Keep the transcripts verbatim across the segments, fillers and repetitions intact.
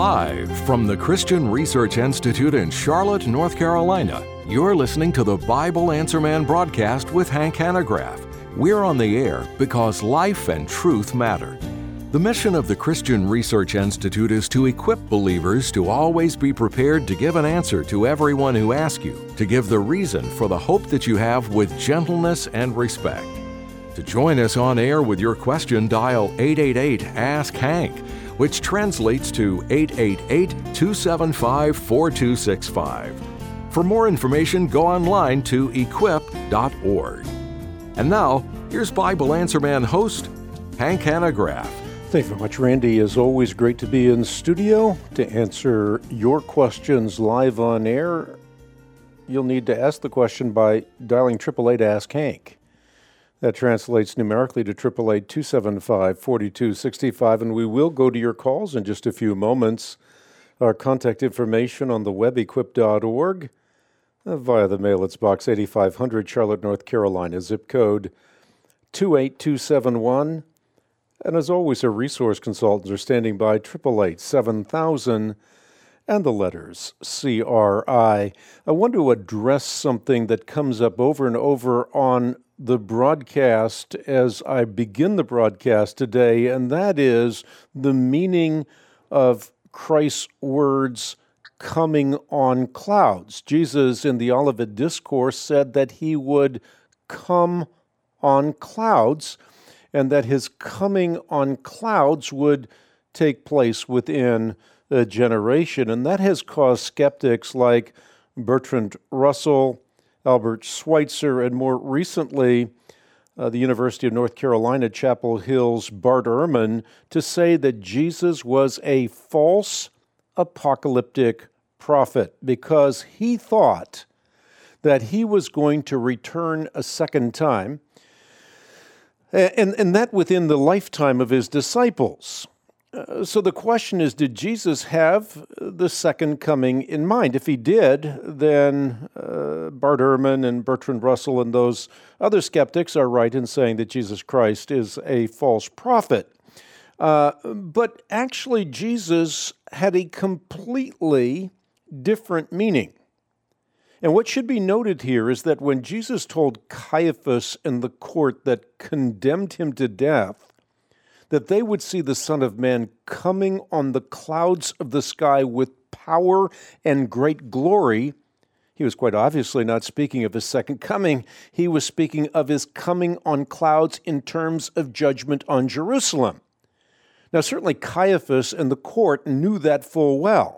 Live from the Christian Research Institute in Charlotte, North Carolina, you're listening to the Bible Answer Man broadcast with Hank Hanegraaff. We're on the air because life and truth matter. The mission of the Christian Research Institute is to equip believers to always be prepared to give an answer to everyone who asks you, to give the reason for the hope that you have with gentleness and respect. To join us on air with your question, dial eight eight eight, ask Hank, which translates to eight eight eight, two seven five, four two six five. For more information, go online to equip dot org. And now, here's Bible Answer Man host, Hank Hanegraaff. Thank you very much, Randy. As always, great to be in studio to answer your questions live on air. You'll need to ask the question by dialing eight eight eight, ask Hank. That translates numerically to eight eight eight, two seven five, four two six five, and we will go to your calls in just a few moments. Our contact information on the web, equip dot org. Uh, via the mail, it's Box eighty-five hundred, Charlotte, North Carolina, zip code two eight two seven one. And as always, our resource consultants are standing by, eight eight eight, seven thousand, and the letters C R I. I want to address something that comes up over and over on the broadcast as I begin the broadcast today, and that is the meaning of Christ's words, coming on clouds. Jesus in the Olivet Discourse said that he would come on clouds, and that his coming on clouds would take place within a generation. And that has caused skeptics like Bertrand Russell, Albert Schweitzer, and more recently, uh, the University of North Carolina, Chapel Hill's Bart Ehrman, to say that Jesus was a false apocalyptic prophet because he thought that he was going to return a second time, and, and that within the lifetime of his disciples. Uh, so the question is, did Jesus have the second coming in mind? If he did, then uh, Bart Ehrman and Bertrand Russell and those other skeptics are right in saying that Jesus Christ is a false prophet. Uh, but actually, Jesus had a completely different meaning. And what should be noted here is that when Jesus told Caiaphas and the court that condemned him to death that they would see the Son of Man coming on the clouds of the sky with power and great glory, he was quite obviously not speaking of his second coming. He was speaking of his coming on clouds in terms of judgment on Jerusalem. Now, certainly Caiaphas and the court knew that full well,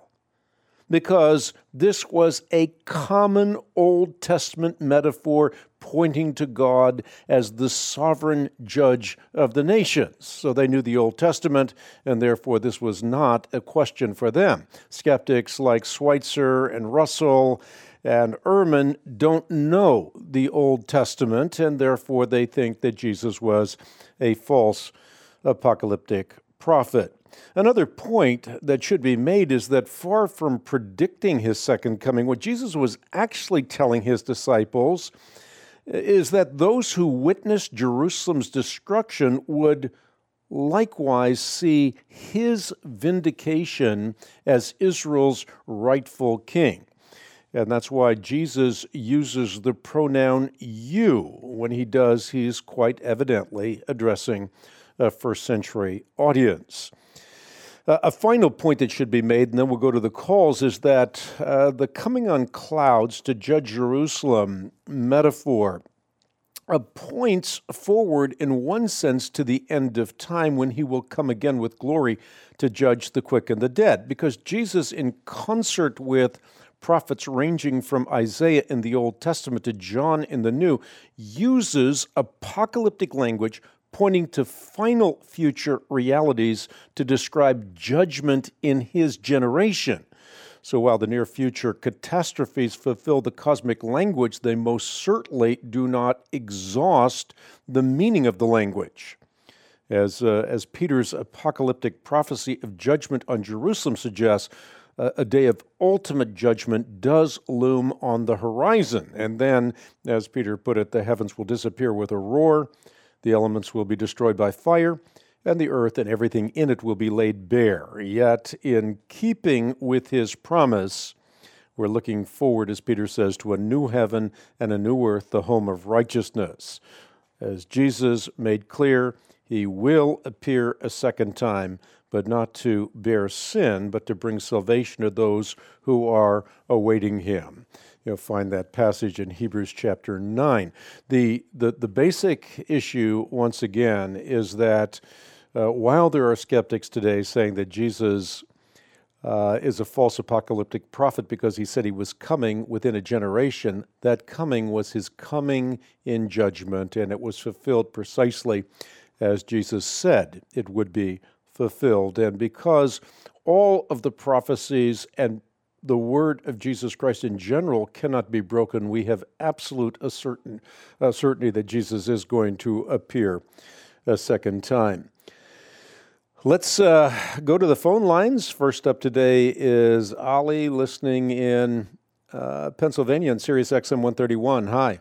because this was a common Old Testament metaphor pointing to God as the sovereign judge of the nations. So they knew the Old Testament, and therefore this was not a question for them. Skeptics like Schweitzer and Russell and Ehrman don't know the Old Testament, and therefore they think that Jesus was a false apocalyptic prophet. Another point that should be made is that far from predicting his second coming, what Jesus was actually telling his disciples is that those who witnessed Jerusalem's destruction would likewise see his vindication as Israel's rightful king. And that's why Jesus uses the pronoun you. When he does, he's quite evidently addressing a first century audience. Uh, a final point that should be made, and then we'll go to the calls, is that uh, the coming on clouds to judge Jerusalem metaphor uh, points forward in one sense to the end of time when he will come again with glory to judge the quick and the dead. Because Jesus, in concert with prophets ranging from Isaiah in the Old Testament to John in the New, uses apocalyptic language pointing to final future realities to describe judgment in his generation. So while the near future catastrophes fulfill the cosmic language, they most certainly do not exhaust the meaning of the language. As, uh, as Peter's apocalyptic prophecy of judgment on Jerusalem suggests, uh, a day of ultimate judgment does loom on the horizon. And then, as Peter put it, the heavens will disappear with a roar, the elements will be destroyed by fire, and the earth and everything in it will be laid bare. Yet, in keeping with his promise, we're looking forward, as Peter says, to a new heaven and a new earth, the home of righteousness. As Jesus made clear, he will appear a second time, but not to bear sin, but to bring salvation to those who are awaiting him. You'll find that passage in Hebrews chapter nine. The, the, the basic issue, once again, is that uh, while there are skeptics today saying that Jesus uh, is a false apocalyptic prophet because he said he was coming within a generation, that coming was his coming in judgment, and it was fulfilled precisely as Jesus said it would be fulfilled. And because all of the prophecies and the word of Jesus Christ in general cannot be broken, we have absolute a certain, uh, certainty that Jesus is going to appear a second time. Let's uh, go to the phone lines. First up today is Ali, listening in uh, Pennsylvania on Sirius X M one thirty-one. Hi.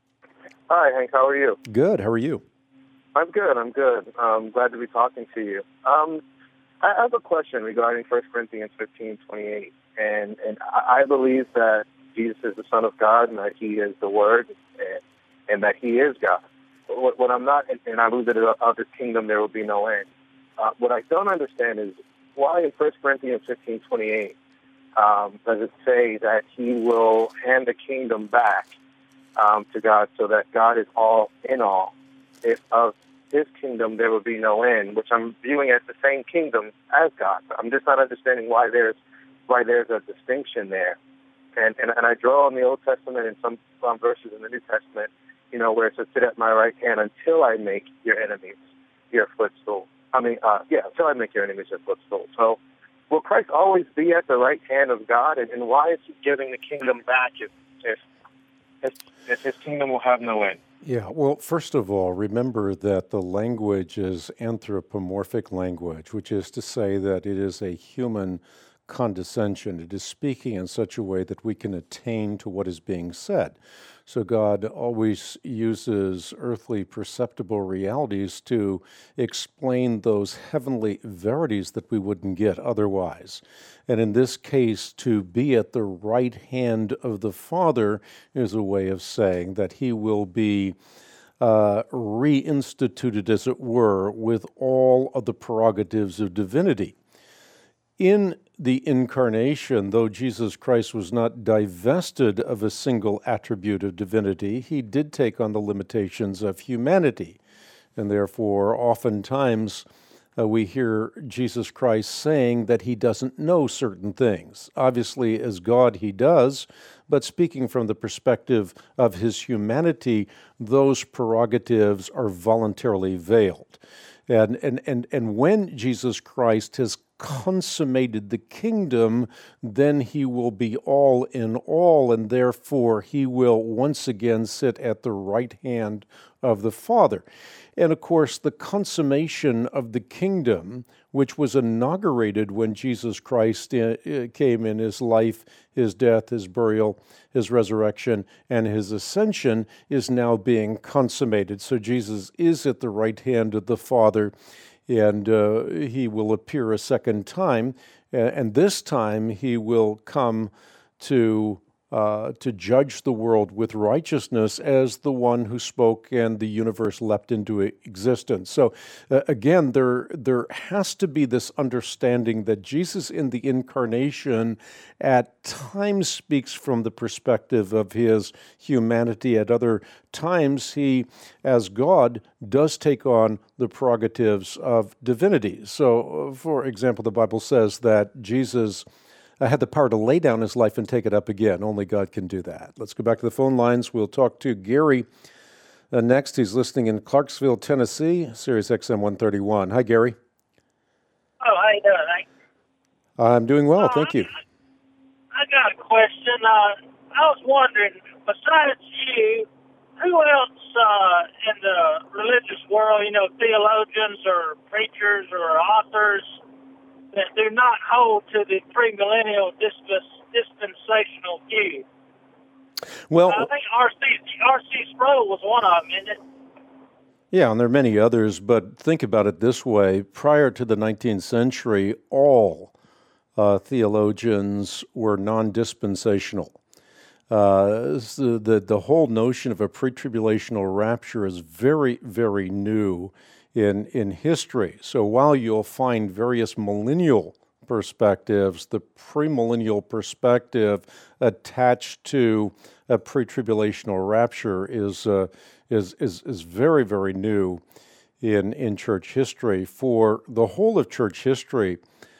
Hi, Hank. How are you? Good. How are you? I'm good. I'm good. I'm glad to be talking to you. Um, I have a question regarding First Corinthians fifteen twenty-eight. And and I believe that Jesus is the Son of God and that he is the Word and, and that he is God. What, what I'm not, and I believe that of his kingdom there will be no end. Uh, what I don't understand is why in First Corinthians fifteen twenty-eight um, does it say that he will hand the kingdom back um, to God so that God is all in all. If of his kingdom there will be no end, which I'm viewing as the same kingdom as God. I'm just not understanding why there's why there's a distinction there. And, and and I draw on the Old Testament and some, some verses in the New Testament, you know, where it says, sit at my right hand until I make your enemies your footstool. I mean, uh, yeah, until I make your enemies your footstool. So will Christ always be at the right hand of God? And, and why is he giving the kingdom back if, if, if, if his kingdom will have no end? Yeah, well, first of all, remember that the language is anthropomorphic language, which is to say that it is a human condescension. It is speaking in such a way that we can attain to what is being said. So God always uses earthly perceptible realities to explain those heavenly verities that we wouldn't get otherwise. And in this case, to be at the right hand of the Father is a way of saying that he will be uh, reinstituted, as it were, with all of the prerogatives of divinity. In the incarnation, though Jesus Christ was not divested of a single attribute of divinity, he did take on the limitations of humanity. And therefore, oftentimes, uh, we hear Jesus Christ saying that he doesn't know certain things. Obviously, as God, he does, but speaking from the perspective of his humanity, those prerogatives are voluntarily veiled. And, and, and, and when Jesus Christ has consummated the kingdom, then he will be all in all, and therefore he will once again sit at the right hand of the Father. And of course, the consummation of the kingdom, which was inaugurated when Jesus Christ came in his life, his death, his burial, his resurrection, and his ascension, is now being consummated. So Jesus is at the right hand of the Father, and uh, he will appear a second time, and this time he will come to uh, to judge the world with righteousness as the one who spoke and the universe leapt into existence. So uh, again, there there has to be this understanding that Jesus in the incarnation at times speaks from the perspective of his humanity. At other times, he, as God, does take on the prerogatives of divinity. So, uh, for example, the Bible says that Jesus uh, had the power to lay down his life and take it up again. Only God can do that. Let's go back to the phone lines. We'll talk to Gary uh, next. He's listening in Clarksville, Tennessee, Sirius X M one thirty-one. Hi, Gary. Oh, how you doing, Hank? I'm doing well, uh, thank you. I got a question. Uh, I was wondering, besides you, who else uh, in the religious world, you know, theologians or preachers or authors that do not hold to the premillennial dispensational view? Well, I think R C R C Sproul was one of them, isn't it? Yeah, and there are many others, but think about it this way. Prior to the nineteenth century, all uh, theologians were non-dispensational. Uh, so the, the whole notion of a pre-tribulational rapture is very, very new in, in history. So while you'll find various millennial perspectives, the premillennial perspective attached to a pre-tribulational rapture is uh, is is is very, very new in in church history. For the whole of church history,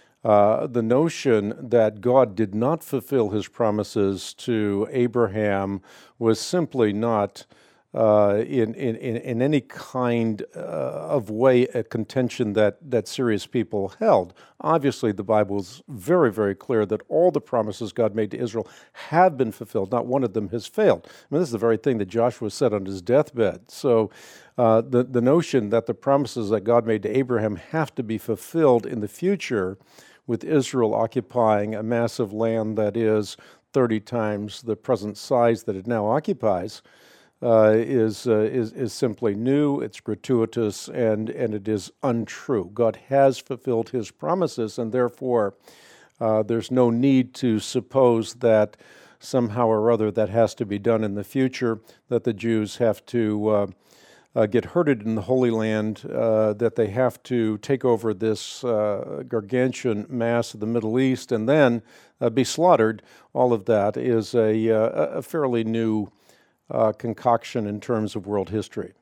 uh, the notion that God did not fulfill his promises to Abraham was simply not uh, in, in, in any kind uh, of way a contention that, that serious people held. Obviously, the Bible is very, very clear that all the promises God made to Israel have been fulfilled. Not one of them has failed. I mean, this is the very thing that Joshua said on his deathbed. So uh, the, the notion that the promises that God made to Abraham have to be fulfilled in the future, with Israel occupying a massive land that is thirty times the present size that it now occupies, Uh, is, uh, is is simply new, it's gratuitous, and, and it is untrue. God has fulfilled his promises, and therefore uh, there's no need to suppose that somehow or other that has to be done in the future, that the Jews have to uh, uh, get herded in the Holy Land, uh, that they have to take over this uh, gargantuan mass of the Middle East and then uh, be slaughtered. All of that is a, uh, a fairly new Uh, concoction in terms of world history.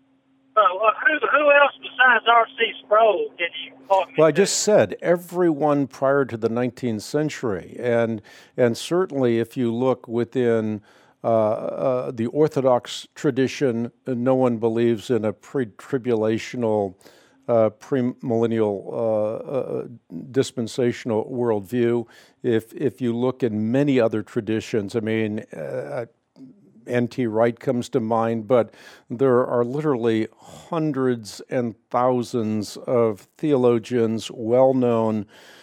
Uh, well, who, who else besides R C Sproul did you point me Well, I to? just said everyone prior to the nineteenth century, and and certainly if you look within uh, uh, the Orthodox tradition, no one believes in a pre-tribulational, uh, premillennial, uh, uh, dispensational worldview. If if you look in many other traditions, I mean. Uh, N T Wright comes to mind, but there are literally hundreds and thousands of theologians, well-known,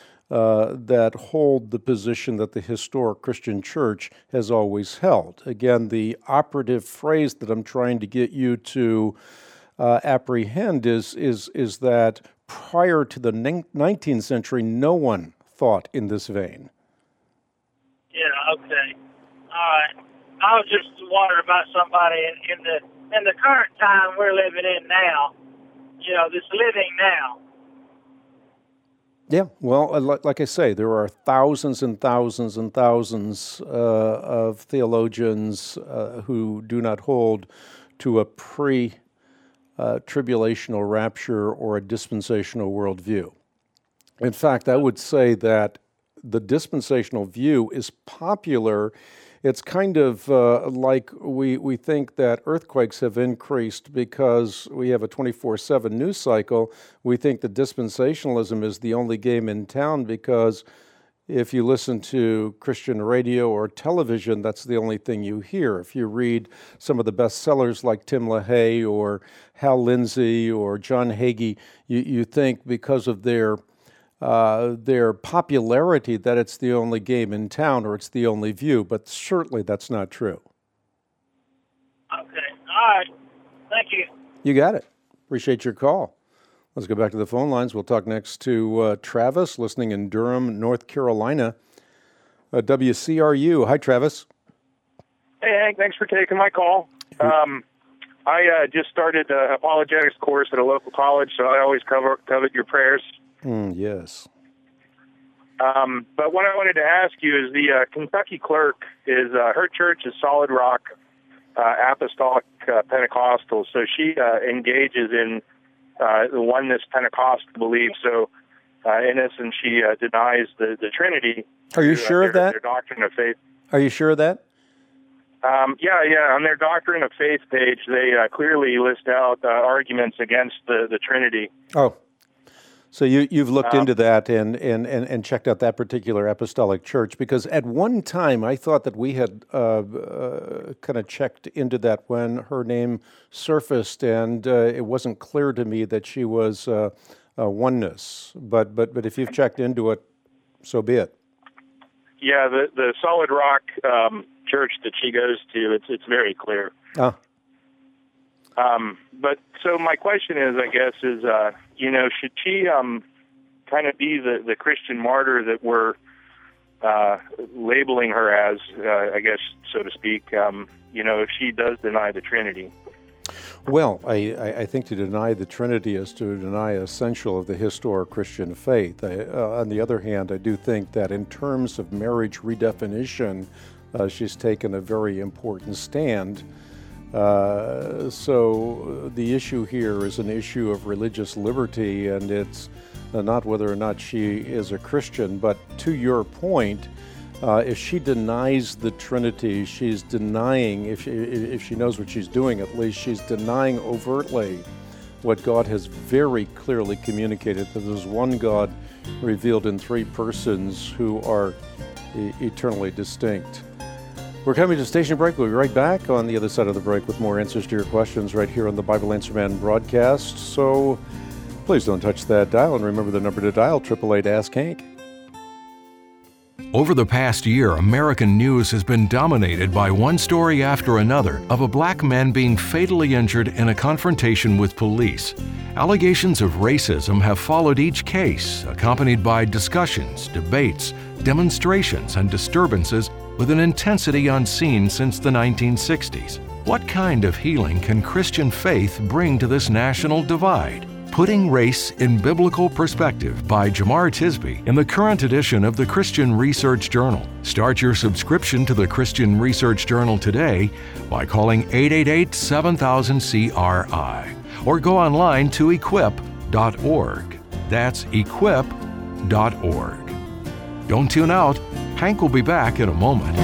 uh, that hold the position that the historic Christian church has always held. Again, the operative phrase that I'm trying to get you to uh, apprehend is, is, is that prior to the nineteenth century, no one thought in this vein. Yeah, okay. All right. I was just wondering about somebody in, in the in the current time we're living in now, you know, this living now. Yeah, well, like I say, there are thousands and thousands and thousands uh, of theologians uh, who do not hold to a pre-tribulational uh, rapture or a dispensational worldview. In fact, I would say that the dispensational view is popular. It's kind of uh, like we, we think that earthquakes have increased because we have a twenty-four seven news cycle. We think that dispensationalism is the only game in town because if you listen to Christian radio or television, that's the only thing you hear. If you read some of the bestsellers like Tim LaHaye or Hal Lindsey or John Hagee, you, you think because of their Uh, their popularity that it's the only game in town or it's the only view, but certainly that's not true. Okay. All right. Thank you. You got it. Appreciate your call. Let's go back to the phone lines. We'll talk next to uh, Travis, listening in Durham, North Carolina. Uh, W C R U. Hi, Travis. Hey, Hank. Thanks for taking my call. Um, I uh, just started an apologetics course at a local college, so I always cover, covet your prayers. Mm, yes. Um, but what I wanted to ask you is the uh, Kentucky Clerk is uh, her church is Solid Rock uh, Apostolic uh, Pentecostal, so she uh, engages in uh, the oneness Pentecostal belief. So uh, in essence, she uh, denies the, the Trinity. Are you to, uh, sure their, of that? Their doctrine of faith. Are you sure of that? Um, yeah, yeah. On their doctrine of faith page, they uh, clearly list out uh, arguments against the, the Trinity. Oh. So you, you've looked um, into that and, and, and, and checked out that particular apostolic church, because at one time I thought that we had uh, uh, kind of checked into that when her name surfaced, and uh, it wasn't clear to me that she was uh, uh, oneness. But, but, but if you've checked into it, so be it. Yeah, the, the Solid Rock um, church that she goes to, it's it's very clear. Ah. Um, but so my question is, I guess, is, uh, you know, should she um, kind of be the, the Christian martyr that we're uh, labeling her as, uh, I guess, so to speak, um, you know, if she does deny the Trinity? Well, I, I think to deny the Trinity is to deny essential of the historic Christian faith. I, uh, on the other hand, I do think that in terms of marriage redefinition, uh, she's taken a very important stand. Uh, so the issue here is an issue of religious liberty, and it's uh, not whether or not she is a Christian. But to your point, Uh, if she denies the Trinity, she's denying, if she, if she knows what she's doing at least, she's denying overtly what God has very clearly communicated, that there's one God revealed in three persons who are e- eternally distinct. We're coming to station break. We'll be right back on the other side of the break with more answers to your questions right here on the Bible Answer Man broadcast. So please don't touch that dial, and remember the number to dial, eight eight eight, ask Hank. Over the past year, American news has been dominated by one story after another of a black man being fatally injured in a confrontation with police. Allegations of racism have followed each case, accompanied by discussions, debates, demonstrations, and disturbances with an intensity unseen since the nineteen sixties. What kind of healing can Christian faith bring to this national divide? Putting Race in Biblical Perspective by Jemar Tisby in the current edition of the Christian Research Journal. Start your subscription to the Christian Research Journal today by calling eight eight eight, seven thousand, C R I or go online to equip dot org. That's equip dot org. Don't tune out. Hank will be back in a moment.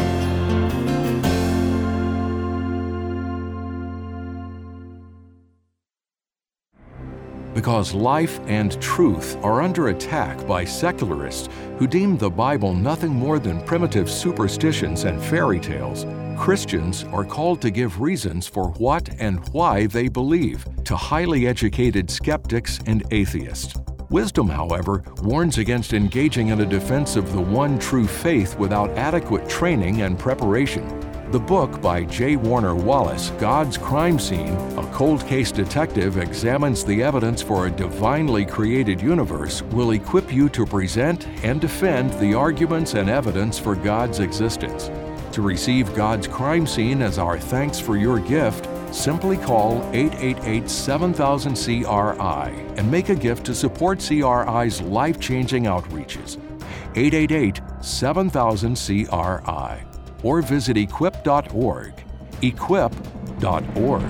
Because life and truth are under attack by secularists who deem the Bible nothing more than primitive superstitions and fairy tales, Christians are called to give reasons for what and why they believe to highly educated skeptics and atheists. Wisdom, however, warns against engaging in a defense of the one true faith without adequate training and preparation. The book by J. Warner Wallace, God's Crime Scene, a cold case detective examines the evidence for a divinely created universe, will equip you to present and defend the arguments and evidence for God's existence. To receive God's Crime Scene as our thanks for your gift, simply call eight eight eight, seven thousand, C R I and make a gift to support C R I's life-changing outreaches. eight eight eight, seven thousand, C R I. Or visit equip dot org. equip dot org.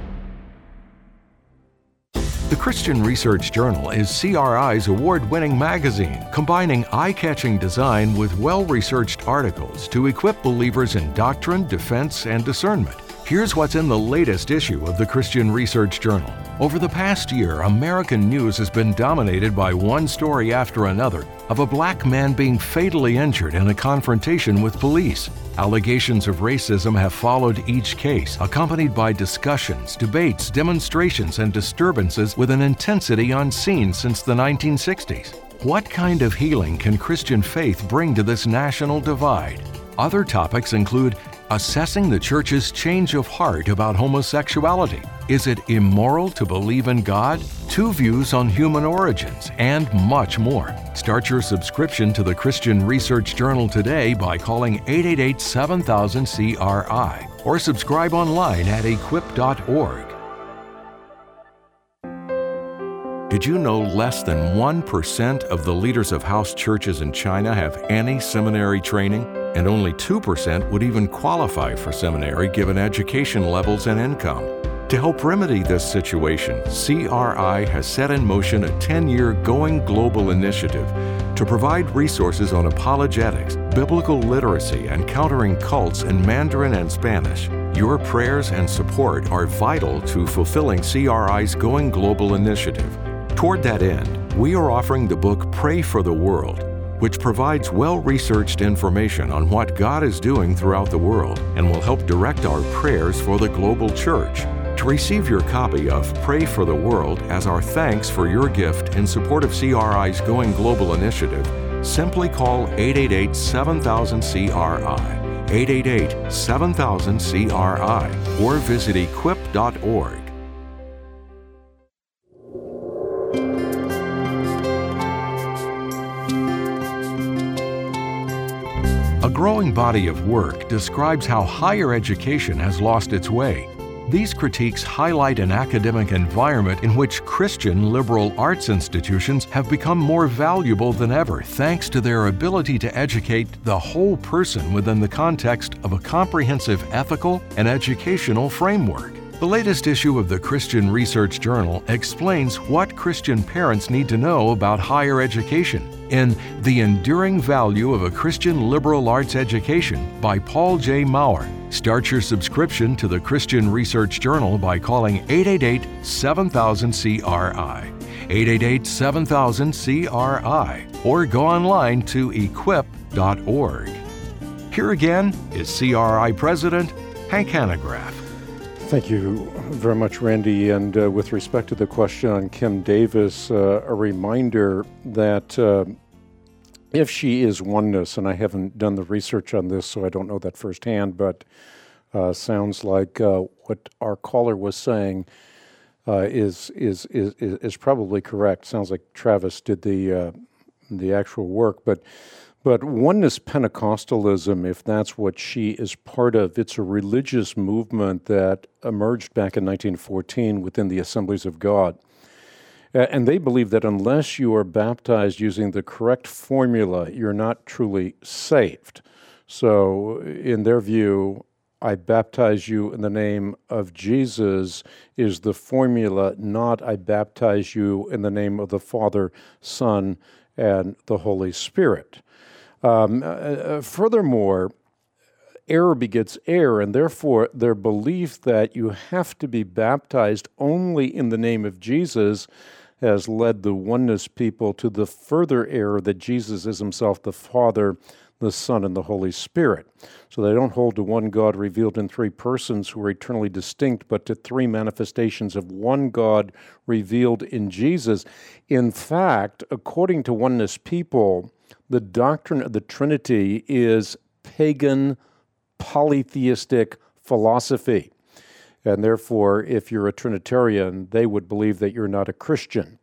The Christian Research Journal is C R I's award-winning magazine, combining eye-catching design with well-researched articles to equip believers in doctrine, defense, and discernment. Here's what's in the latest issue of the Christian Research Journal. Over the past year, American news has been dominated by one story after another of a black man being fatally injured in a confrontation with police. Allegations of racism have followed each case, accompanied by discussions, debates, demonstrations, and disturbances with an intensity unseen since the nineteen sixties. What kind of healing can Christian faith bring to this national divide? Other topics include assessing the church's change of heart about homosexuality. Is it immoral to believe in God? Two views on human origins, and much more. Start your subscription to the Christian Research Journal today by calling eight eight eight, seven thousand, C R I or subscribe online at equip dot org. Did you know less than one percent of the leaders of house churches in China have any seminary training? And only two percent would even qualify for seminary given education levels and income. To help remedy this situation, C R I has set in motion a ten-year Going Global initiative to provide resources on apologetics, biblical literacy, and countering cults in Mandarin and Spanish. Your prayers and support are vital to fulfilling C R I's Going Global initiative. Toward that end, we are offering the book Pray for the World, which provides well-researched information on what God is doing throughout the world and will help direct our prayers for the global church. To receive your copy of Pray for the World as our thanks for your gift in support of C R I's Going Global initiative, simply call eight eight eight, seven thousand, C R I, eight eight eight, seven thousand, C R I, or visit equip dot org. A growing body of work describes how higher education has lost its way. These critiques highlight an academic environment in which Christian liberal arts institutions have become more valuable than ever thanks to their ability to educate the whole person within the context of a comprehensive ethical and educational framework. The latest issue of the Christian Research Journal explains what Christian parents need to know about higher education in The Enduring Value of a Christian Liberal Arts Education by Paul J. Maurer. Start your subscription to the Christian Research Journal by calling eight eight eight, seven thousand, C R I, eight eight eight, seven thousand, C R I, or go online to equip dot org. Here again is C R I President Hank Hanegraaff. Thank you very much, Randy. And uh, with respect to the question on Kim Davis, uh, a reminder that uh, if she is oneness, and I haven't done the research on this, so I don't know that firsthand, but uh, sounds like uh, what our caller was saying uh, is, is is is probably correct. Sounds like Travis did the uh, the actual work, but. But oneness Pentecostalism, if that's what she is part of, it's a religious movement that emerged back in nineteen fourteen within the Assemblies of God. And they believe that unless you are baptized using the correct formula, you're not truly saved. So in their view, I baptize you in the name of Jesus is the formula, not I baptize you in the name of the Father, Son, and the Holy Spirit. Um, uh, furthermore, error begets error, and therefore their belief that you have to be baptized only in the name of Jesus has led the oneness people to the further error that Jesus is himself the Father, the Son, and the Holy Spirit. So they don't hold to one God revealed in three persons who are eternally distinct, but to three manifestations of one God revealed in Jesus. In fact, according to oneness people, the doctrine of the Trinity is pagan, polytheistic philosophy. And therefore, if you're a Trinitarian, they would believe that you're not a Christian.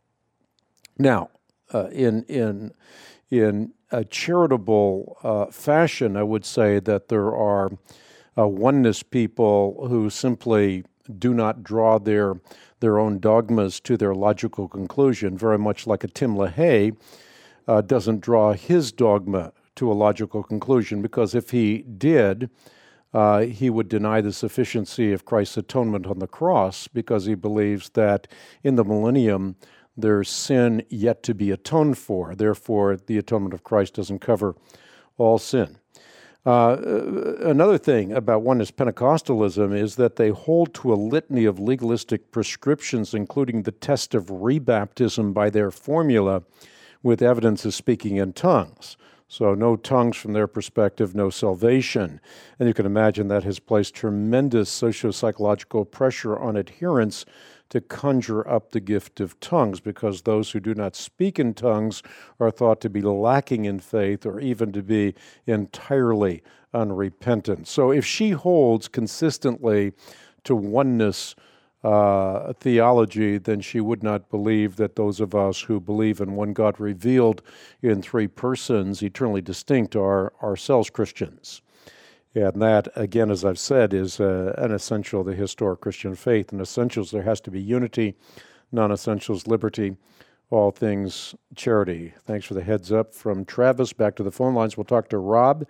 Now, uh, in in in a charitable uh, fashion, I would say that there are uh, oneness people who simply do not draw their their own dogmas to their logical conclusion, very much like a Tim LaHaye uh, doesn't draw his dogma to a logical conclusion, because if he did, uh, he would deny the sufficiency of Christ's atonement on the cross, because he believes that in the millennium there's sin yet to be atoned for. Therefore, the atonement of Christ doesn't cover all sin. Uh, another thing about oneness Pentecostalism is that they hold to a litany of legalistic prescriptions, including the test of rebaptism by their formula, with evidence of speaking in tongues. So no tongues from their perspective, no salvation. And you can imagine that has placed tremendous socio-psychological pressure on adherents to conjure up the gift of tongues, because those who do not speak in tongues are thought to be lacking in faith or even to be entirely unrepentant. So if she holds consistently to oneness uh, theology, then she would not believe that those of us who believe in one God revealed in three persons, eternally distinct, are ourselves Christians. And that, again, as I've said, is uh, an essential of the historic Christian faith. In essentials, there has to be unity, non-essentials, liberty, all things charity. Thanks for the heads up from Travis. Back to the phone lines. We'll talk to Rob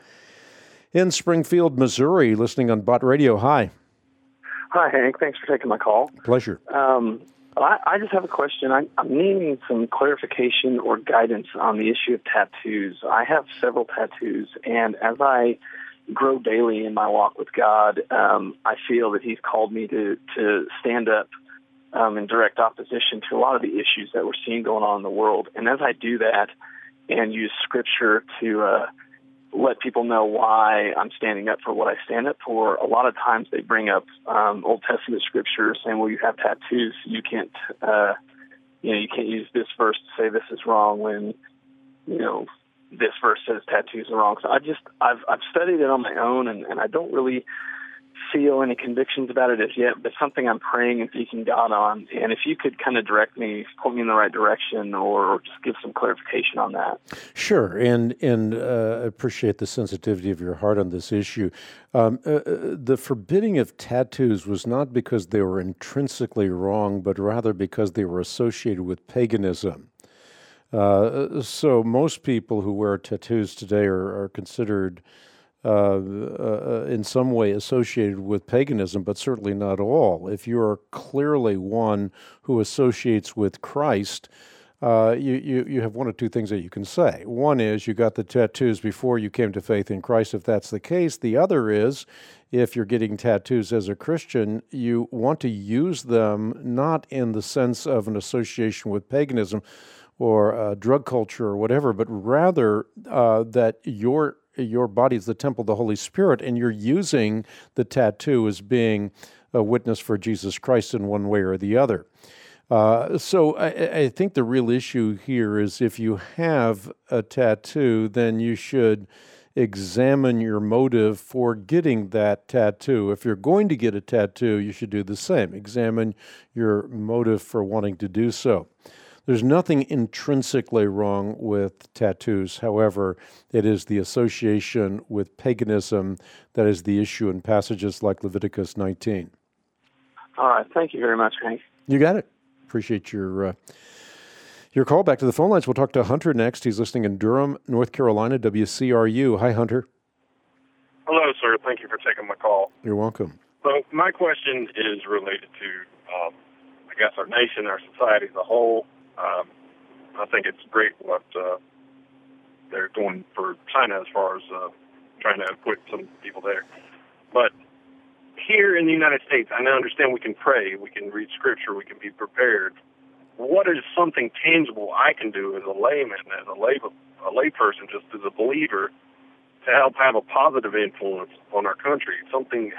in Springfield, Missouri, listening on Bott Radio. Hi. Hi, Hank. Thanks for taking my call. Pleasure. Um, I, I just have a question. I, I'm needing some clarification or guidance on the issue of tattoos. I have several tattoos, and as I grow daily in my walk with God, um, I feel that He's called me to, to stand up um, in direct opposition to a lot of the issues that we're seeing going on in the world. And as I do that and use Scripture to uh, let people know why I'm standing up for what I stand up for, a lot of times they bring up um, Old Testament Scripture saying, well, you have tattoos, you can't, uh, you know, you can't use this verse to say this is wrong when, you know, this verse says tattoos are wrong. So I just, I've, I've studied it on my own, and, and I don't really feel any convictions about it as yet, but something I'm praying and seeking God on. And if you could kind of direct me, point me in the right direction, or just give some clarification on that. Sure, and and uh, appreciate the sensitivity of your heart on this issue. Um, uh, the forbidding of tattoos was not because they were intrinsically wrong, but rather because they were associated with paganism. Uh, so most people who wear tattoos today are, are considered uh, uh, in some way associated with paganism, but certainly not all. If you are clearly one who associates with Christ, uh, you, you, you have one or two things that you can say. One is you got the tattoos before you came to faith in Christ, if that's the case. The other is, if you're getting tattoos as a Christian, you want to use them not in the sense of an association with paganism or uh, drug culture or whatever, but rather uh, that your your body is the temple of the Holy Spirit, and you're using the tattoo as being a witness for Jesus Christ in one way or the other. Uh, so I, I think the real issue here is if you have a tattoo, then you should examine your motive for getting that tattoo. If you're going to get a tattoo, you should do the same. Examine your motive for wanting to do so. There's nothing intrinsically wrong with tattoos. However, it is the association with paganism that is the issue in passages like Leviticus nineteen. All right. Thank you very much, Hank. You got it. Appreciate your uh, your call. Back to the phone lines. We'll talk to Hunter next. He's listening in Durham, North Carolina, W C R U. Hi, Hunter. Hello, sir. Thank you for taking my call. You're welcome. So my question is related to, um, I guess, our nation, our society as a whole. Um, I think it's great what uh, they're doing for China as far as uh, trying to acquit some people there. But here in the United States, I now understand we can pray, we can read Scripture, we can be prepared. What is something tangible I can do as a layman, as a lay a layperson, just as a believer, to help have a positive influence on our country? Something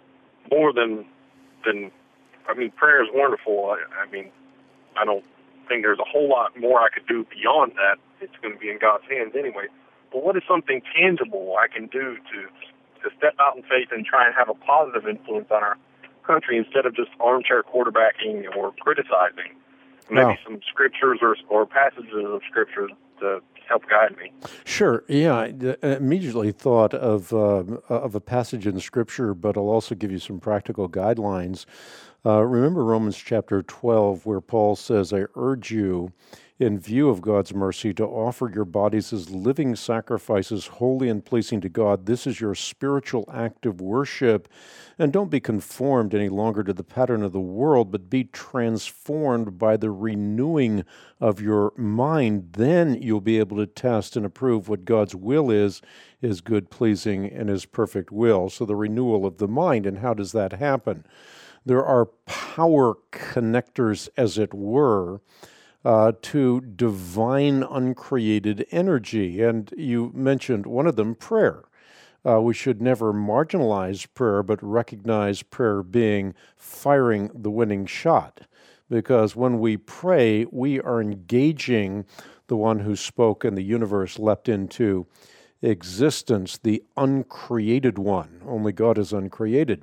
more than than I mean, prayer is wonderful. I, I mean, I don't think there's a whole lot more I could do beyond that. It's going to be in God's hands anyway. But what is something tangible I can do to to step out in faith and try and have a positive influence on our country instead of just armchair quarterbacking or criticizing? Maybe wow. some scriptures or or passages of scripture to help guide me. Sure. Yeah, I immediately thought of uh, of a passage in Scripture, but I'll also give you some practical guidelines. Uh, remember Romans chapter twelve, where Paul says, I urge you, in view of God's mercy, to offer your bodies as living sacrifices, holy and pleasing to God. This is your spiritual act of worship. And don't be conformed any longer to the pattern of the world, but be transformed by the renewing of your mind. Then you'll be able to test and approve what God's will is, His good, pleasing, and His perfect will. So the renewal of the mind. And how does that happen? There are power connectors, as it were, uh, to divine uncreated energy. And you mentioned one of them, prayer. Uh, we should never marginalize prayer, but recognize prayer being firing the winning shot. Because when we pray, we are engaging the one who spoke and the universe leapt into existence, the uncreated one. Only God is uncreated.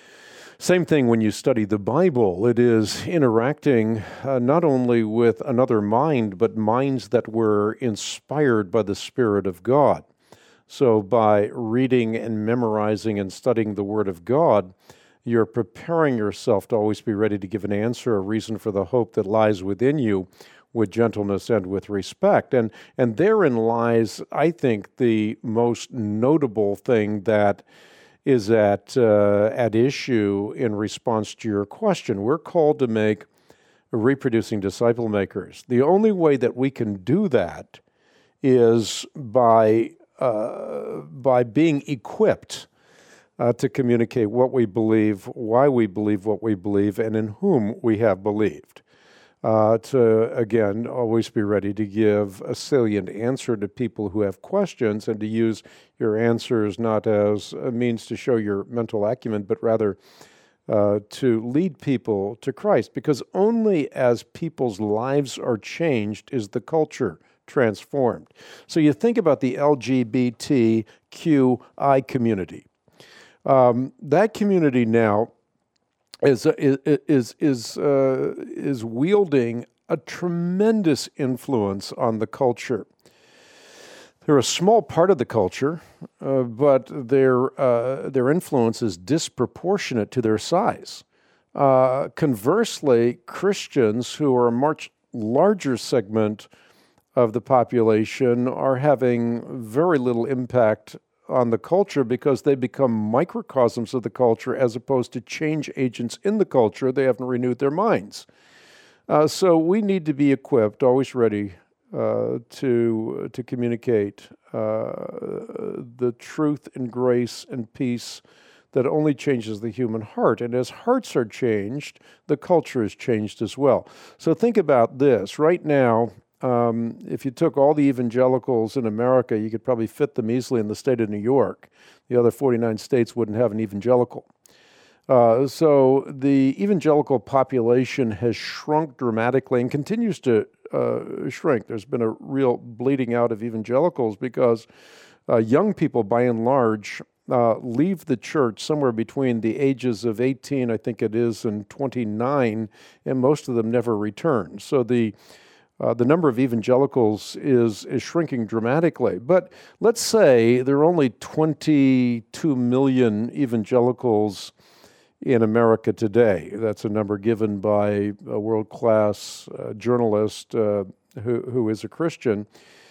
Same thing when you study the Bible. It is interacting uh, not only with another mind, but minds that were inspired by the Spirit of God. So by reading and memorizing and studying the Word of God, you're preparing yourself to always be ready to give an answer, a reason for the hope that lies within you, with gentleness and with respect. And and therein lies, I think, the most notable thing that is at uh, at issue in response to your question. We're called to make reproducing disciple makers. The only way that we can do that is by uh, by being equipped uh, to communicate what we believe, why we believe what we believe, and in whom we have believed. Uh, to, again, always be ready to give a salient answer to people who have questions, and to use your answers not as a means to show your mental acumen, but rather uh, to lead people to Christ. Because only as people's lives are changed is the culture transformed. So you think about the L G B T Q I community. Um, that community now is is is is, uh, is wielding a tremendous influence on the culture. They're a small part of the culture, uh, but their uh, their influence is disproportionate to their size. Uh, conversely, Christians, who are a much larger segment of the population, are having very little impact on the culture because they become microcosms of the culture as opposed to change agents in the culture. They haven't renewed their minds. Uh, so we need to be equipped, always ready uh, to to communicate uh, the truth and grace and peace that only changes the human heart. And as hearts are changed, the culture is changed as well. So think about this. Right now, um, if you took all the evangelicals in America, you could probably fit them easily in the state of New York. The other forty-nine states wouldn't have an evangelical. Uh, so the evangelical population has shrunk dramatically and continues to uh, shrink. There's been a real bleeding out of evangelicals because uh, young people, by and large, uh, leave the church somewhere between the ages of eighteen, I think it is, and twenty-nine, and most of them never return. So the uh, the number of evangelicals is is shrinking dramatically. But let's say there are only twenty-two million evangelicals in America today. That's a number given by a world-class uh, journalist uh, who who is a Christian.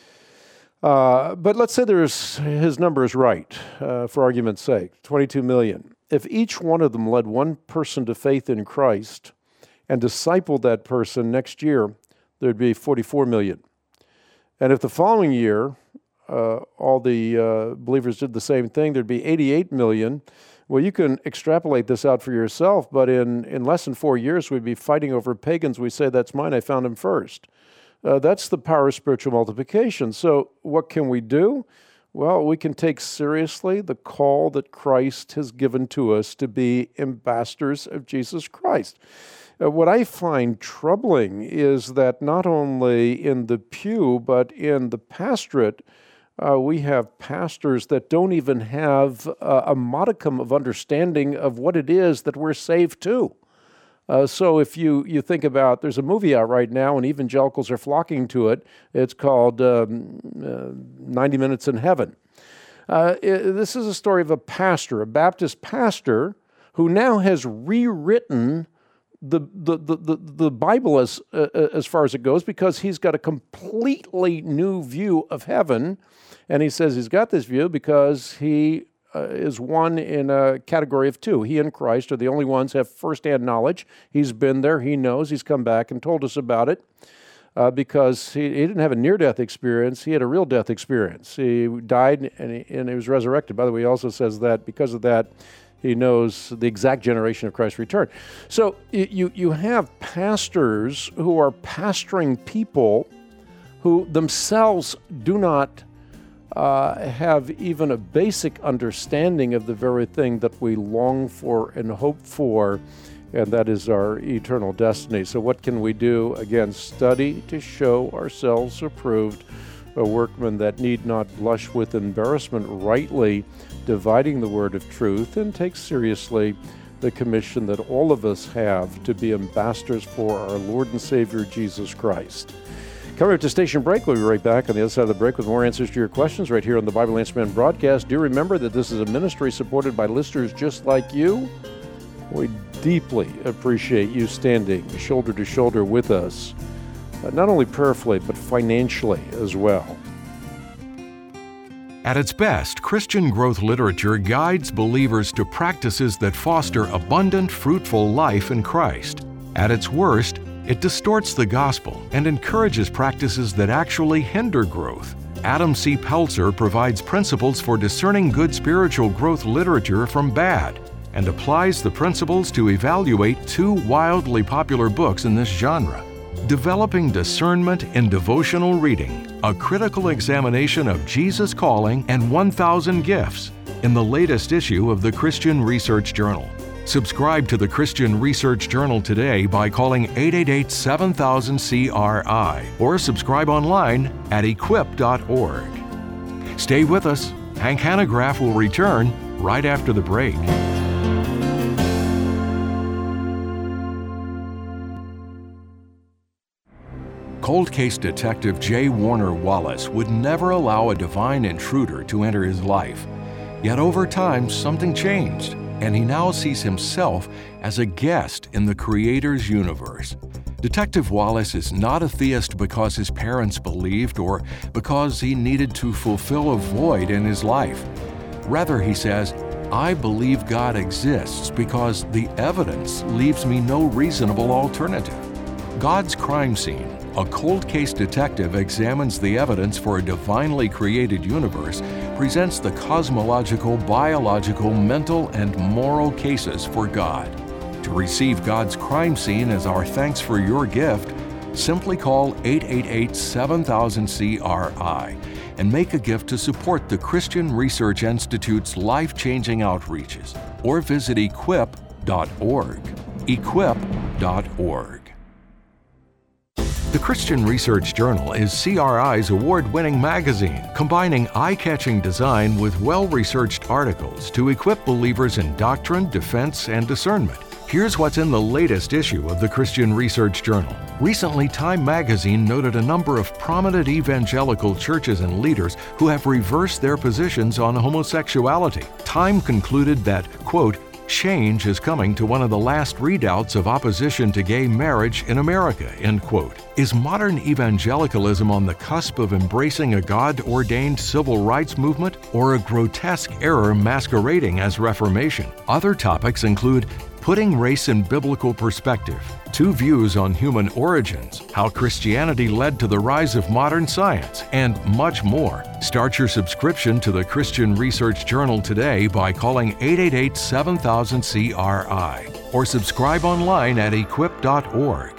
Uh, but let's say there's his number is right, uh, for argument's sake, twenty-two million. If each one of them led one person to faith in Christ and discipled that person next year, there'd be forty-four million. And if the following year uh, all the uh, believers did the same thing, there'd be eighty-eight million. Well, you can extrapolate this out for yourself, but in, in less than four years, we'd be fighting over pagans. We say, that's mine, I found him first. Uh, that's the power of spiritual multiplication. So what can we do? Well, we can take seriously the call that Christ has given to us to be ambassadors of Jesus Christ. Uh, what I find troubling is that not only in the pew, but in the pastorate, uh, we have pastors that don't even have uh, a modicum of understanding of what it is that we're saved to. Uh, so if you, you think about, there's a movie out right now and evangelicals are flocking to it. It's called um, uh, ninety minutes in Heaven. Uh, it, this is a story of a pastor, a Baptist pastor, who now has rewritten the the the, the, the Bible as, uh, as far as it goes, because he's got a completely new view of heaven. And he says he's got this view because he Uh, is one in a category of two. He and Christ are the only ones who have firsthand knowledge. He's been there, he knows, he's come back and told us about it uh, because he, he didn't have a near-death experience, he had a real death experience. He died and he, and he was resurrected. By the way, he also says that because of that, he knows the exact generation of Christ's return. So you, you have pastors who are pastoring people who themselves do not Uh, have even a basic understanding of the very thing that we long for and hope for, and that is our eternal destiny. So what can we do? Again, study to show ourselves approved, a workman that need not blush with embarrassment, rightly dividing the word of truth, and take seriously the commission that all of us have to be ambassadors for our Lord and Savior, Jesus Christ. Coming up to station break, we'll be right back on the other side of the break with more answers to your questions right here on the Bible Answer Man broadcast. Do remember that this is a ministry supported by listeners just like you. We deeply appreciate you standing shoulder to shoulder with us, uh, not only prayerfully, but financially as well. At its best, Christian growth literature guides believers to practices that foster abundant, fruitful life in Christ. At its worst, it distorts the gospel and encourages practices that actually hinder growth. Adam C. Peltzer provides principles for discerning good spiritual growth literature from bad and applies the principles to evaluate two wildly popular books in this genre: Developing Discernment in Devotional Reading, a critical examination of Jesus' calling, and one thousand Gifts, in the latest issue of the Christian Research Journal. Subscribe to the Christian Research Journal today by calling eight eight eight, seven thousand, C R I or subscribe online at equip dot org. Stay with us. Hank Hanegraaff will return right after the break. Cold case detective J. Warner Wallace would never allow a divine intruder to enter his life. Yet over time, something changed, and he now sees himself as a guest in the Creator's universe. Detective Wallace is not a theist because his parents believed or because he needed to fulfill a void in his life. Rather, he says, I believe God exists because the evidence leaves me no reasonable alternative. God's Crime Scene, a cold case detective examines the evidence for a divinely created universe, presents the cosmological, biological, mental, and moral cases for God. To receive God's Crime Scene as our thanks for your gift, simply call eight eight eight, seven thousand, C R I and make a gift to support the Christian Research Institute's life-changing outreaches, or visit equip dot org. equip dot org. The Christian Research Journal is C R I's award-winning magazine, combining eye-catching design with well-researched articles to equip believers in doctrine, defense, and discernment. Here's what's in the latest issue of the Christian Research Journal. Recently, Time magazine noted a number of prominent evangelical churches and leaders who have reversed their positions on homosexuality. Time concluded that, quote, change is coming to one of the last redoubts of opposition to gay marriage in America, end quote. Is modern evangelicalism on the cusp of embracing a God-ordained civil rights movement or a grotesque error masquerading as reformation? Other topics include putting race in biblical perspective, two views on human origins, how Christianity led to the rise of modern science, and much more. Start your subscription to the Christian Research Journal today by calling eight eight eight, seven thousand, C R I or subscribe online at equip dot org.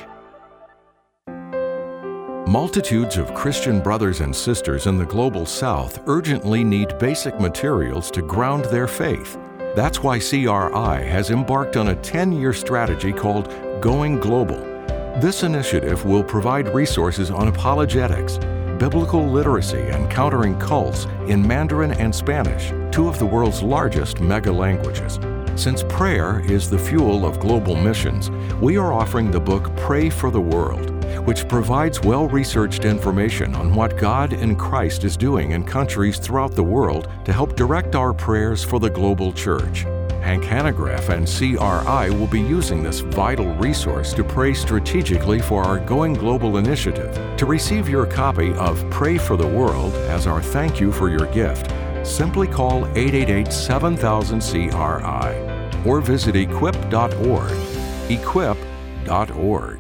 Multitudes of Christian brothers and sisters in the global South urgently need basic materials to ground their faith. That's why C R I has embarked on a ten-year strategy called Going Global. This initiative will provide resources on apologetics, biblical literacy, and countering cults in Mandarin and Spanish, two of the world's largest mega languages. Since prayer is the fuel of global missions, we are offering the book Pray for the World, which provides well-researched information on what God in Christ is doing in countries throughout the world to help direct our prayers for the global church. Hank Hanegraaff and C R I will be using this vital resource to pray strategically for our Going Global initiative. To receive your copy of Pray for the World as our thank you for your gift, simply call eight eight eight, seven thousand, C R I or visit equip dot org. equip dot org.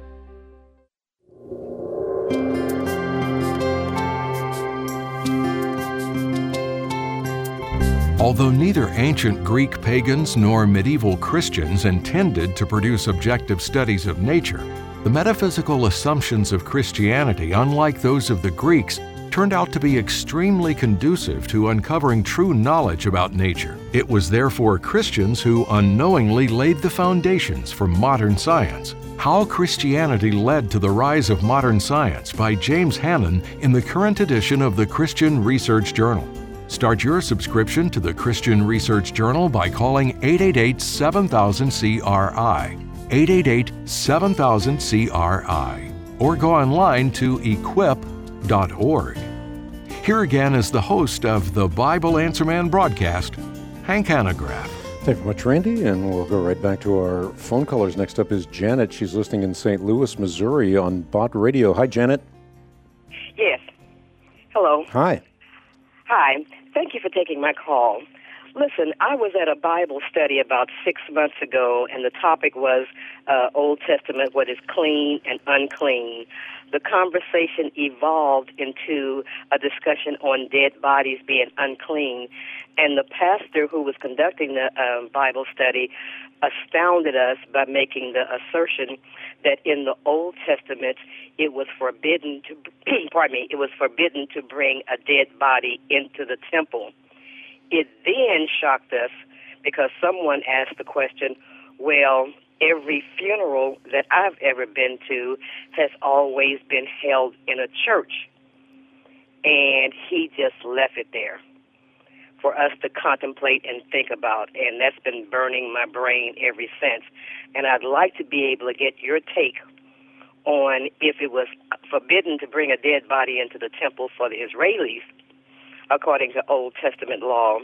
Although neither ancient Greek pagans nor medieval Christians intended to produce objective studies of nature, the metaphysical assumptions of Christianity, unlike those of the Greeks, turned out to be extremely conducive to uncovering true knowledge about nature. It was therefore Christians who unknowingly laid the foundations for modern science. How Christianity Led to the Rise of Modern Science by James Hannon in the current edition of the Christian Research Journal. Start your subscription to the Christian Research Journal by calling eight eight eight, seven thousand, C R I, eight eight eight, seven thousand, C R I, or go online to equip dot org. Here again is the host of the Bible Answer Man broadcast, Hank Hanegraaff. Thank you very much, Randy, and we'll go right back to our phone callers. Next up is Janet. She's listening in Saint Louis, Missouri on Bott Radio. Hi, Janet. Yes. Hello. Hi. Hi. Thank you for taking my call. Listen, I was at a Bible study about six months ago, and the topic was uh, Old Testament, what is clean and unclean. The conversation evolved into a discussion on dead bodies being unclean, and the pastor who was conducting the um, Bible study astounded us by making the assertion that in the Old Testament it was forbidden to, pardon me, it was forbidden to bring a dead body into the temple. It then shocked us because someone asked the question, well, every funeral that I've ever been to has always been held in a church. And he just left it there. for us to contemplate and think about, and that's been burning my brain ever since. And I'd like to be able to get your take on if it was forbidden to bring a dead body into the temple for the Israelis, according to Old Testament law,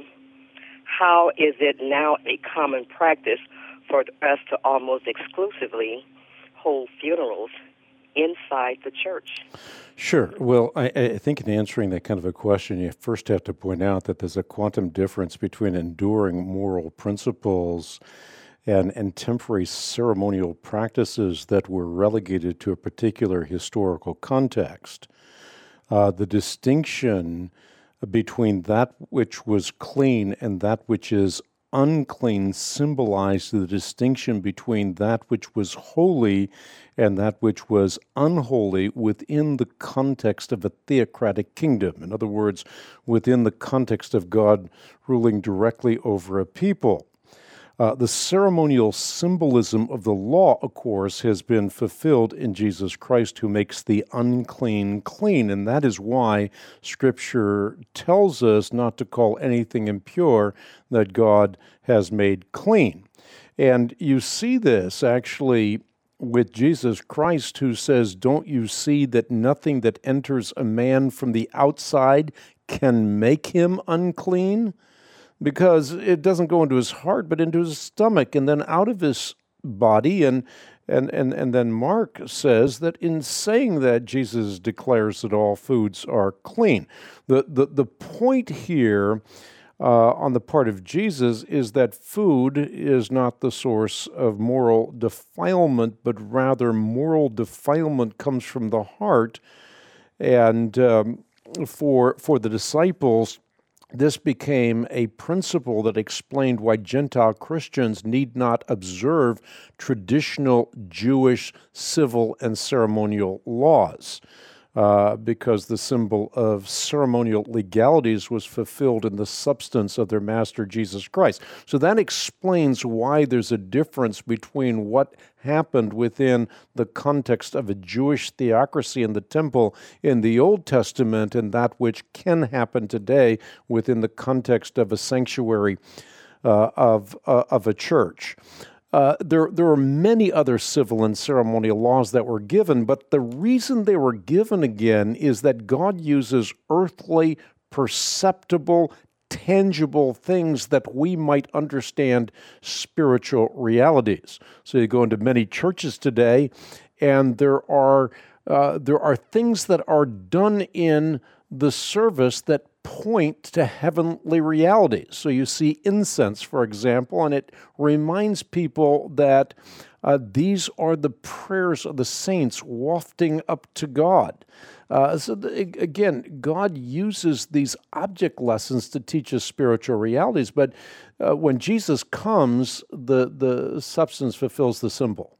how is it now a common practice for us to almost exclusively hold funerals inside the church? Sure. Well, I, I think in answering that kind of a question, you first have to point out that there's a quantum difference between enduring moral principles and, and temporary ceremonial practices that were relegated to a particular historical context. Uh, the distinction between that which was clean and that which is unclean symbolized the distinction between that which was holy and that which was unholy within the context of a theocratic kingdom. In other words, within the context of God ruling directly over a people. Uh, the ceremonial symbolism of the law, of course, has been fulfilled in Jesus Christ, who makes the unclean clean. And that is why Scripture tells us not to call anything impure that God has made clean. And you see this actually with Jesus Christ, who says, "Don't you see that nothing that enters a man from the outside can make him unclean?" Because it doesn't go into his heart, but into his stomach, and then out of his body. And and and and then Mark says that in saying that, Jesus declares that all foods are clean. The the the point here uh, on the part of Jesus is that food is not the source of moral defilement, but rather moral defilement comes from the heart. And um, for for the disciples, this became a principle that explained why Gentile Christians need not observe traditional Jewish civil and ceremonial laws, uh, because the symbol of ceremonial legalities was fulfilled in the substance of their Master Jesus Christ. So that explains why there's a difference between what happened within the context of a Jewish theocracy in the temple in the Old Testament and that which can happen today within the context of a sanctuary uh, of uh, of a church. Uh, there, there are many other civil and ceremonial laws that were given, but the reason they were given again is that God uses earthly, perceptible, tangible things that we might understand spiritual realities. So you go into many churches today, and there are uh, there are things that are done in the service that point to heavenly realities. So you see incense, for example, and it reminds people that uh, these are the prayers of the saints wafting up to God. Uh, so the, again, God uses these object lessons to teach us spiritual realities, but uh, when Jesus comes, the, the substance fulfills the symbol.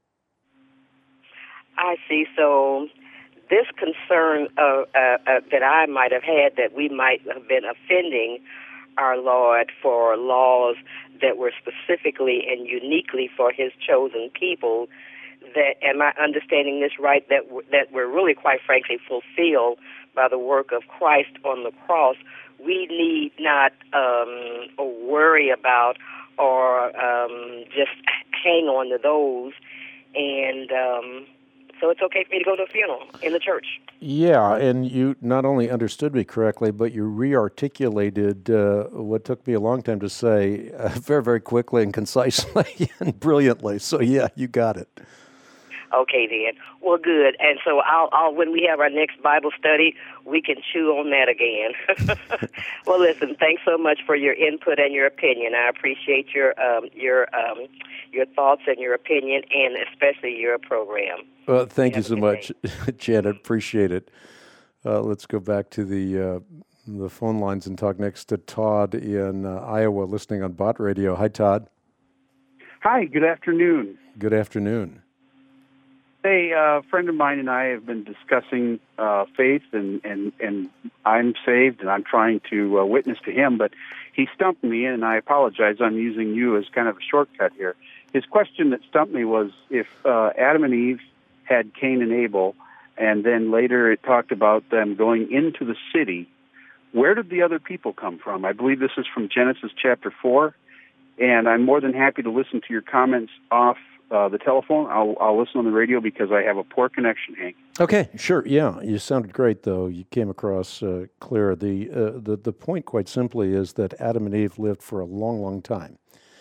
I see. So this concern uh, uh, uh, that I might have had that we might have been offending our Lord for laws that were specifically and uniquely for his chosen people, that, am I understanding this right, that that were really, quite frankly, fulfilled by the work of Christ on the cross, we need not um, worry about or um, just hang on to those, and um, so it's okay for me to go to a funeral in the church. Yeah, and you not only understood me correctly, but you re-articulated uh, what took me a long time to say uh, very, very quickly and concisely and brilliantly. So yeah, you got it. Okay, then. Well, good. And so I'll, I'll, when we have our next Bible study, we can chew on that again. Well, listen, thanks so much for your input and your opinion. I appreciate your um, your um, your thoughts and your opinion, and especially your program. Well, thank you, you so much, Janet. Appreciate it. Uh, let's go back to the uh, the phone lines and talk next to Todd in uh, Iowa, listening on Bot Radio. Hi, Todd. Hi. Good afternoon. Good afternoon. Hey, uh, a friend of mine and I have been discussing uh, faith, and, and, and I'm saved, and I'm trying to uh, witness to him, but he stumped me, and I apologize. I'm using you as kind of a shortcut here. His question that stumped me was if uh, Adam and Eve had Cain and Abel, and then later it talked about them going into the city, where did the other people come from? I believe this is from Genesis chapter four, and I'm more than happy to listen to your comments off uh, the telephone. I'll, I'll listen on the radio because I have a poor connection, Hank. Okay, sure. Yeah, you sounded great, though. You came across uh, clear. The, uh, the the point, quite simply, is that Adam and Eve lived for a long, long time.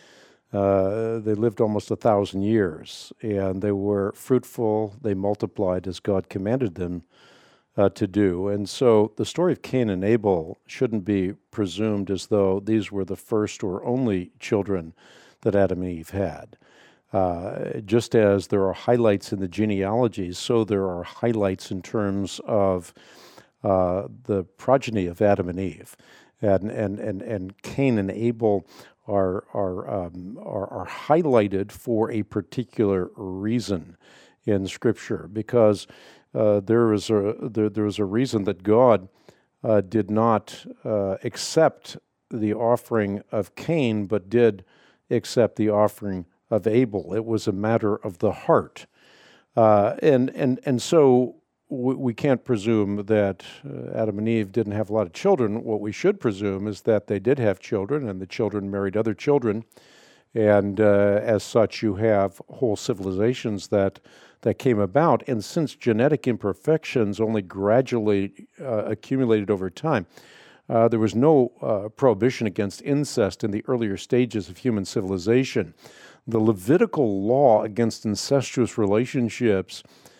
Uh, they lived almost a thousand years, and they were fruitful. They multiplied as God commanded them uh, to do. And so the story of Cain and Abel shouldn't be presumed as though these were the first or only children that Adam and Eve had. Uh, just as there are highlights in the genealogies, so there are highlights in terms of uh, the progeny of Adam and Eve. And, and, and, and Cain and Abel are are, um, are are highlighted for a particular reason in Scripture, because uh, there is a there, there is a reason that God uh, did not uh, accept the offering of Cain, but did accept the offering of Abel. It was a matter of the heart, uh, and and and so. We can't presume that uh, Adam and Eve didn't have a lot of children. What we should presume is that they did have children, and the children married other children, and uh, as such, you have whole civilizations that that came about. And since genetic imperfections only gradually uh, accumulated over time, uh, there was no uh, prohibition against incest in the earlier stages of human civilization. The Levitical law against incestuous relationships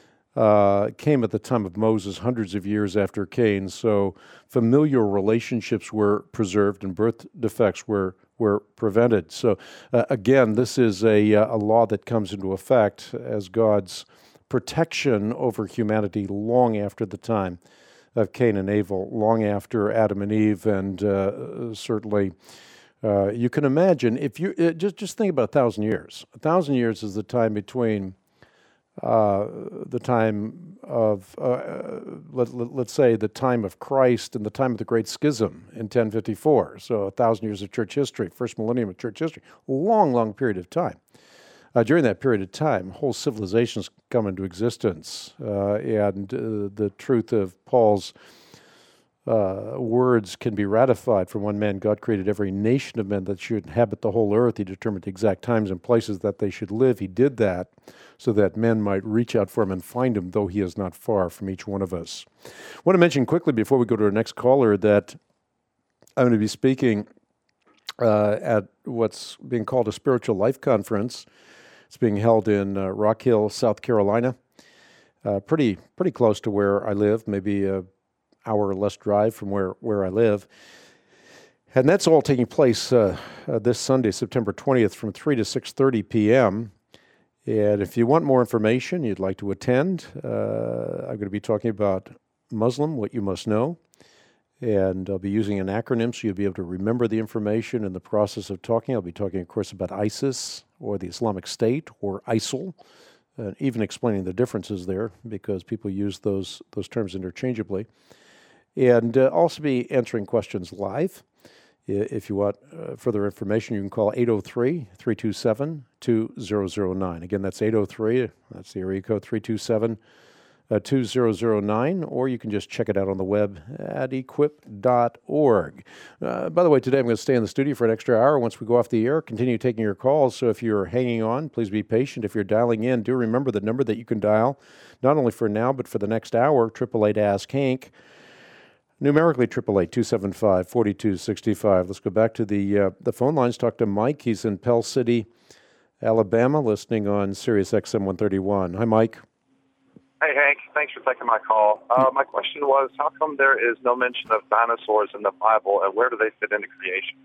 Uh, came at the time of Moses, hundreds of years after Cain. So familial relationships were preserved and birth defects were were prevented. So uh, again, this is a, a law that comes into effect as God's protection over humanity long after the time of Cain and Abel, long after Adam and Eve, and uh, certainly uh, you can imagine if you uh, just just think about a thousand years. A thousand years is the time between Uh, the time of, uh, let, let, let's say, the time of Christ and the time of the Great Schism in ten fifty-four. So a thousand years of church history, first millennium of church history, long, long period of time. Uh, during that period of time, whole civilizations come into existence, uh, and uh, the truth of Paul's Uh, words can be ratified. From one man, God created every nation of men that should inhabit the whole earth. He determined the exact times and places that they should live. He did that so that men might reach out for him and find him, though he is not far from each one of us. I want to mention quickly before we go to our next caller that I'm going to be speaking uh, at what's being called a Spiritual Life Conference. It's being held in uh, Rock Hill, South Carolina, uh, pretty pretty close to where I live, maybe a hour or less drive from where, where I live. And that's all taking place uh, uh, this Sunday, September twentieth, from three to six thirty p.m. And if you want more information, you'd like to attend, uh, I'm going to be talking about Muslim, what you must know. And I'll be using an acronym so you'll be able to remember the information in the process of talking. I'll be talking, of course, about ISIS or the Islamic State or ISIL, uh, even explaining the differences there because people use those those terms interchangeably. And uh, also be answering questions live. If you want uh, further information, you can call eight oh three, three two seven, two thousand nine. Again, that's eight oh three, that's the area code three two seven, two thousand nine, or you can just check it out on the web at equip dot org. Uh, by the way, today I'm going to stay in the studio for an extra hour. Once we go off the air, continue taking your calls. So if you're hanging on, please be patient. If you're dialing in, do remember the number that you can dial, not only for now, but for the next hour, eight eight eight, ask Hank. Numerically, eight eight eight, two seven five, four two six five. Let's go back to the uh, the phone lines. Talk to Mike. He's in Pell City, Alabama, listening on Sirius X M one thirty-one. Hi, Mike. Hey, Hank. Thanks for taking my call. Uh, my question was, how come there is no mention of dinosaurs in the Bible, and where do they fit into creation?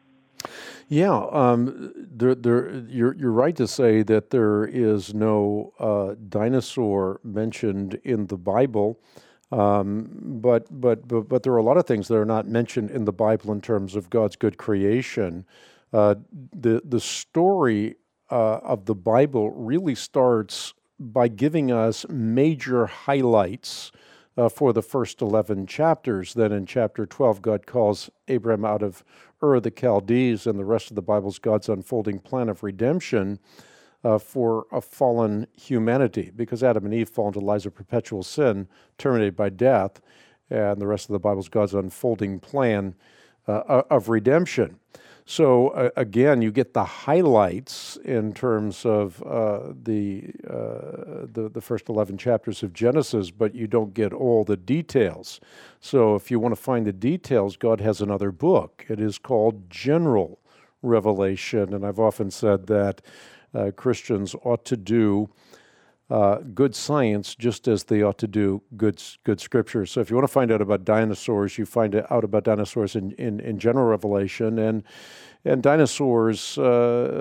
Yeah, um, there, there, you're, you're right to say that there is no uh, dinosaur mentioned in the Bible. Um, but, but but but there are a lot of things that are not mentioned in the Bible in terms of God's good creation. Uh, the the story uh, of the Bible really starts by giving us major highlights uh, for the first eleven chapters. Then in chapter twelve, God calls Abraham out of Ur of the Chaldees, and the rest of the Bible is God's unfolding plan of redemption Uh, for a fallen humanity, because Adam and Eve fall into lives of perpetual sin, terminated by death, and the rest of the Bible is God's unfolding plan uh, of redemption. So uh, again, you get the highlights in terms of uh, the, uh, the the first eleven chapters of Genesis, but you don't get all the details. So if you want to find the details, God has another book. It is called General Revelation, and I've often said that uh, Christians ought to do Uh, good science just as they ought to do good good scripture. So if you want to find out about dinosaurs, you find out about dinosaurs in, in, in General Revelation, and and dinosaurs uh,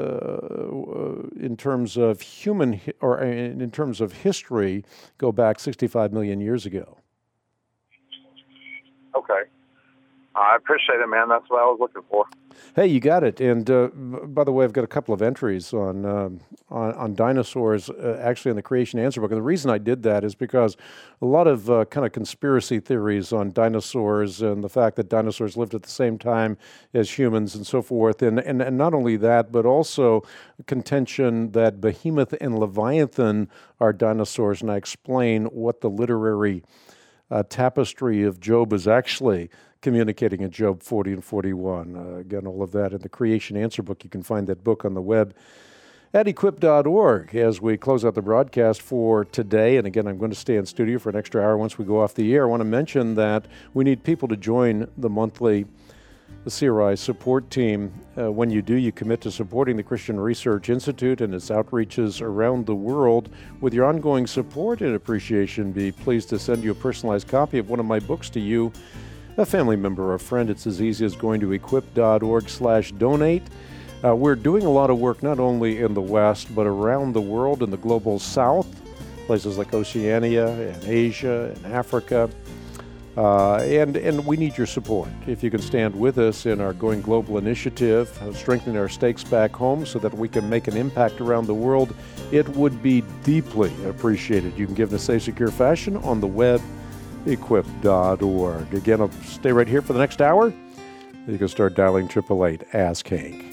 in terms of human hi- or in terms of history go back sixty-five million years ago. Okay. I appreciate it, man. That's what I was looking for. Hey, you got it. And uh, by the way, I've got a couple of entries on um, on, on dinosaurs, uh, actually in the Creation Answer Book. And the reason I did that is because a lot of uh, kind of conspiracy theories on dinosaurs and the fact that dinosaurs lived at the same time as humans and so forth. And, and, and not only that, but also contention that Behemoth and Leviathan are dinosaurs. And I explain what the literary uh, tapestry of Job is actually communicating in Job forty and forty-one. Uh, again, all of that in the Creation Answer Book. You can find that book on the web at equip dot org. As we close out the broadcast for today, and again, I'm going to stay in studio for an extra hour once we go off the air, I want to mention that we need people to join the monthly C R I support team. Uh, when you do, you commit to supporting the Christian Research Institute and its outreaches around the world. With your ongoing support and appreciation, be pleased to send you a personalized copy of one of my books to you, a family member or a friend. It's as easy as going to equip dot org slash donate. Uh, we're doing a lot of work not only in the West, but around the world in the global South, places like Oceania and Asia and Africa. Uh, and, and we need your support. If you can stand with us in our Going Global initiative, uh, strengthening our stakes back home so that we can make an impact around the world, it would be deeply appreciated. You can give in a safe, secure fashion on the web, equip dot org. Again, I'll stay right here for the next hour. You can start dialing eight eight eight, ask Hank.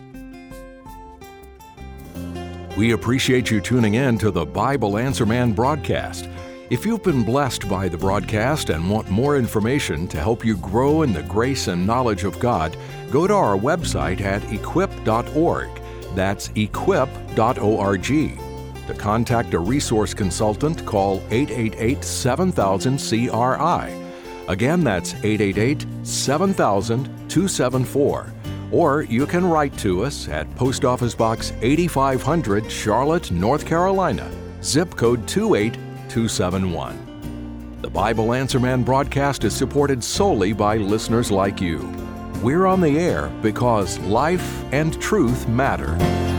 We appreciate you tuning in to the Bible Answer Man broadcast. If you've been blessed by the broadcast and want more information to help you grow in the grace and knowledge of God, go to our website at equip dot org. That's equip dot org. To contact a resource consultant, call eight eight eight, seven thousand, C R I. Again, that's eight eight eight, seven thousand, two seven four. Or you can write to us at Post Office Box eighty-five hundred, Charlotte, North Carolina, zip code two eight two seven one. The Bible Answer Man broadcast is supported solely by listeners like you. We're on the air because life and truth matter.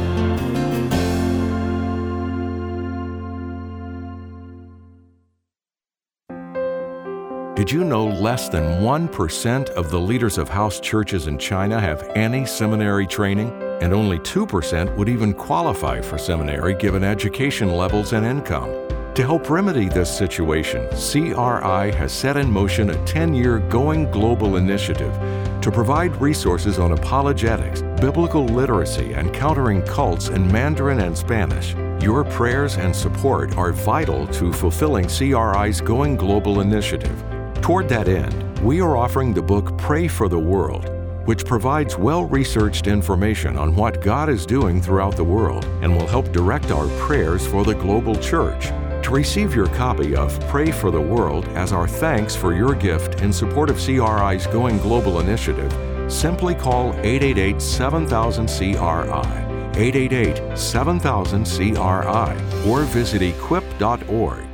Did you know less than one percent of the leaders of house churches in China have any seminary training? And only two percent would even qualify for seminary given education levels and income. To help remedy this situation, C R I has set in motion a ten-year Going Global initiative to provide resources on apologetics, biblical literacy, and countering cults in Mandarin and Spanish. Your prayers and support are vital to fulfilling C R I's Going Global initiative. Toward that end, we are offering the book Pray for the World, which provides well-researched information on what God is doing throughout the world and will help direct our prayers for the global church. To receive your copy of Pray for the World as our thanks for your gift in support of C R I's Going Global initiative, simply call eight eight eight, seven thousand, C R I, eight eight eight, seven thousand, C R I, or visit equip dot org.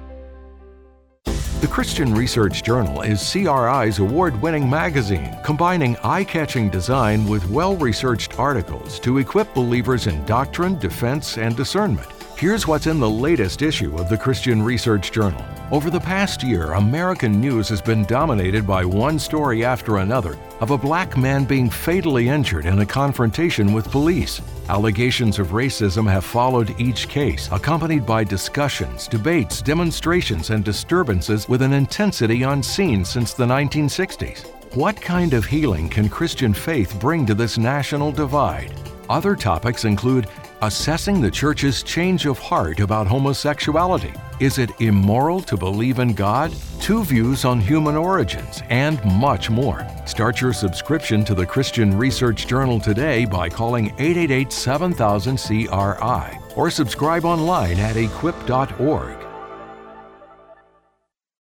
The Christian Research Journal is C R I's award-winning magazine, combining eye-catching design with well-researched articles to equip believers in doctrine, defense, and discernment. Here's what's in the latest issue of the Christian Research Journal. Over the past year, American news has been dominated by one story after another of a black man being fatally injured in a confrontation with police. Allegations of racism have followed each case, accompanied by discussions, debates, demonstrations, and disturbances with an intensity unseen since the nineteen sixties. What kind of healing can Christian faith bring to this national divide? Other topics include assessing the church's change of heart about homosexuality. Is it immoral to believe in God? Two views on human origins, and much more. Start your subscription to the Christian Research Journal today by calling eight eight eight, seven thousand, C R I or subscribe online at equip dot org.